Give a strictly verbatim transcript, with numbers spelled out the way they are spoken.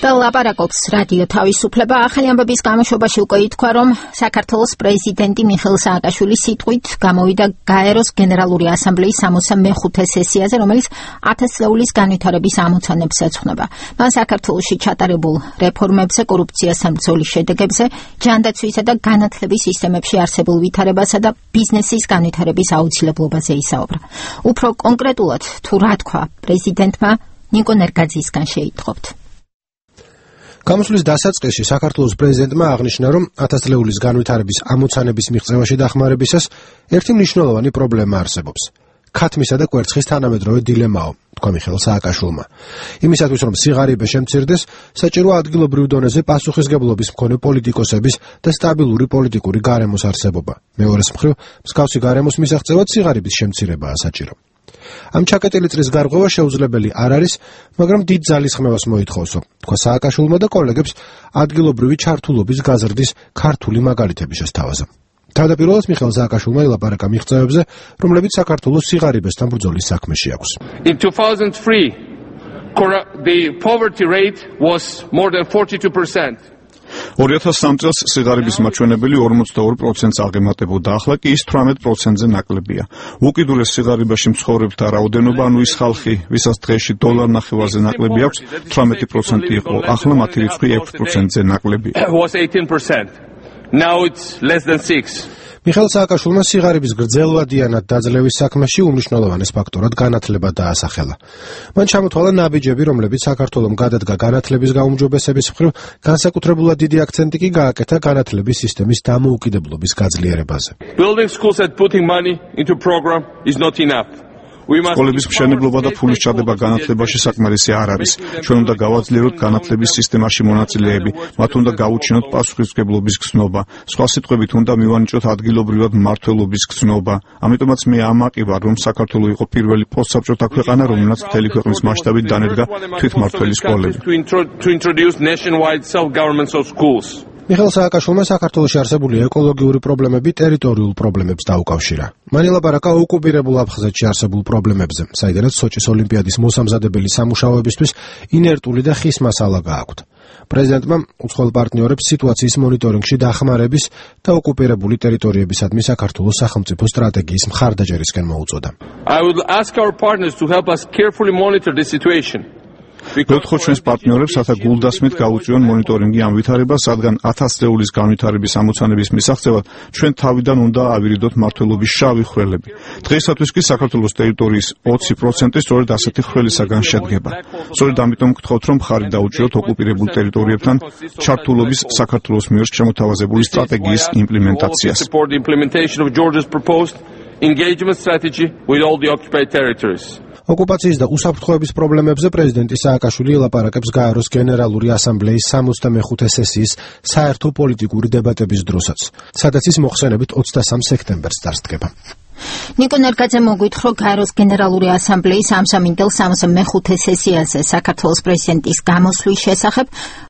და ლაპარაკობს რადიო თავისუფლება. ახალი ამბების გამოშვებაში უკვე ითქვა, რომ საქართველოს პრეზიდენტი მიხეილ სააკაშვილი სიტყვით გამოვიდა გაეროს გენერალური ასამბლეის სამოცდამეხუთე სესიაზე, რომელიც ათას წლეულის განვითარების ამოცანებს ეძღვნება. მან საქართველოში ჩატარებულ რეფორმებზე, კორუფციასთან ბრძოლის შედეგებზე, ჯანდაცვისა და განათლების სისტემებში არსებულ ვითარებასა და ბიზნესის განვითარების აუცილებლობაზე ისაუბრა. უფრო კონკრეტულად თუ რა თქვა პრეზიდენტმა, ნიკო ნერგაძიისგან შეითხოვთ. გამოსვლის დასაწყისში საქართველოს პრეზიდენტმა აღნიშნა, რომ ათას წლეულის განვითარების ამოცანების მიღწევაში დახმარებისას ერთი მნიშვნელოვანი პრობლემა არსებობს. ქათმისა და კვერცხის თანამედროვე დილემაო, თქვა მიხეილ სააკაშვილმა. იმისათვის, რომ სიღარიბე შემცირდეს, საჭიროა ადგილობრივ დონეზე პასუხისგებლობის მქონე პოლიტიკოსების და სტაბილური პოლიტიკური გარემოს არსებობა. მეორეს მხრივ, მსგავსი გარემოს მისაღწევად სიღარიბის შემცირებაა საჭირო. ამ ჩაკეტილი წრის გარღვევა შეუძლებელი არ არის, მაგრამ დიდ ძალისხმევას მოითხოვსო, თქვა სააკაშვილმა და კოლეგებს ადგილობრივი ჩართულობის გაზრდის ქართული მაგალითები შესთავაზა. თავდაპირველად მიხეილ სააკაშვილმა ელაპარაკა მიღწევებზე, რომლებიც საქართველოს სიღარიბესთან ბრძოლის საქმეში აქვს. In two thousand three, the poverty rate was more than forty-two percent. ორი ათას სამი წელს სიღარიბის მაჩვენებელი ორმოცდაორი პროცენტს აღემატებოდა, ახლა კი ის თვრამეტ პროცენტზე ნაკლებია. უკიდურეს სიღარიბაში მცხოვრებთა რაოდენობა, ანუ ის ხალხი, ვისაც დღეში დოლარ ნახევარზე ნაკლები აქვს, თვრამეტი პროცენტი იყო, ახლა მათი რიცხვი ექვს პროცენტზე ნაკლებია. Now it's less than six. მიხეილ სააკაშვილმა სიღარიბის გრძელვადიანად დაძლევის საქმეში უმნიშვნელოვანეს ფაქტორად განათლება დაასახელა. მან ჩამოთვალა ნაბიჯები, რომლებიც საქართველომ გადადგა განათლების გაუმჯობესების მხრივ, განსაკუთრებულად დიდი აქცენტი კი გააკეთა განათლების სისტემის დამოუკიდებლობის გაძლიერებაზე. Building schools and putting money into program is not enough. სკოლების მშენებლობა და ფულის ჩადება განათლებაში საკმარისი არ არის. ჩვენ უნდა გავაძლიეროთ განათლების სისტემაში მონაწილეები, მათ უნდა გაუჩინოთ პასუხისმგებლობის გზნობა. სხვა სიტყვებით, უნდა მივანიჭოთ ადგილობრივად მმართველობის გზნობა. ამიტომაც მე ამაყი ვარ, რომ საქართველო იყო პირველი პოსტსაბჭოთა ქვეყანა, რომელსაც მთელი ქვეყნის მასშტაბით დანერგა თვითმმართველი სკოლები. მიხეილ სააკაშვილმა საქართველოში არსებული ეკოლოგიური პრობლემები ტერიტორიულ პრობლემებს დაუკავშირა. მან ელაპარაკა ოკუპირებულ აფხაზეთში არსებულ პრობლემებზე, საიდანაც სოჭის ოლიმპიადის მოსამზადებელი სამუშაოებისთვის ინერტული და ხის მასალა გააქვთ. პრეზიდენტმა უცხოელ პარტნიორებს სიტუაციის მონიტორინგში დახმარების და ოკუპირებული ტერიტორიებისადმი საქართველოს სახელმწიფო სტრატეგიის მხარდაჭერისკენ მოუწოდა. I would ask our partners to help us carefully monitor the situation. ვეთხოვთ ჩვენს პარტნიორებს, რათა გულდასმით გაუწიონ მონიტორინგი ამ ვითარებას, რადგან ათას წლეულის განვითარების ამოცანების მისაღწევად ჩვენ თავიდან უნდა ავირიდოთ მმართველობის შავი ხვრელები. დღეისათვის კი საქართველოს ტერიტორიის ოცი პროცენტი სწორედ ასეთი ხვრელისაგან შედგება. სწორედ ამიტომ გთხოვთ, რომ მხარი დაუჭიროთ ოკუპირებულ ტერიტორიებთან ჩართულობის საქართველოს მიერ შემოთავაზებული სტრატეგიის იმპლემენტაციას. ოკუპაციის და უსაფრთხოების პრობლემებზე პრეზიდენტი სააკაშვილი ელაპარაკებს გაეროს გენერალური ასამბლეის სამოცდამეხუთე სესიის საერთო პოლიტიკური დებატების დროსაც, სადაც ის მოხსენებით ოცდასამ სექტემბერს დასტგება. ნიკო ნერგაძე მოგვითხრო გაეროს გენერალური ასამბლეის სამსამინდელ სამოცდამეხუთე სესიაზე საქართველოს პრეზიდენტის გამოსვლის შესახებ.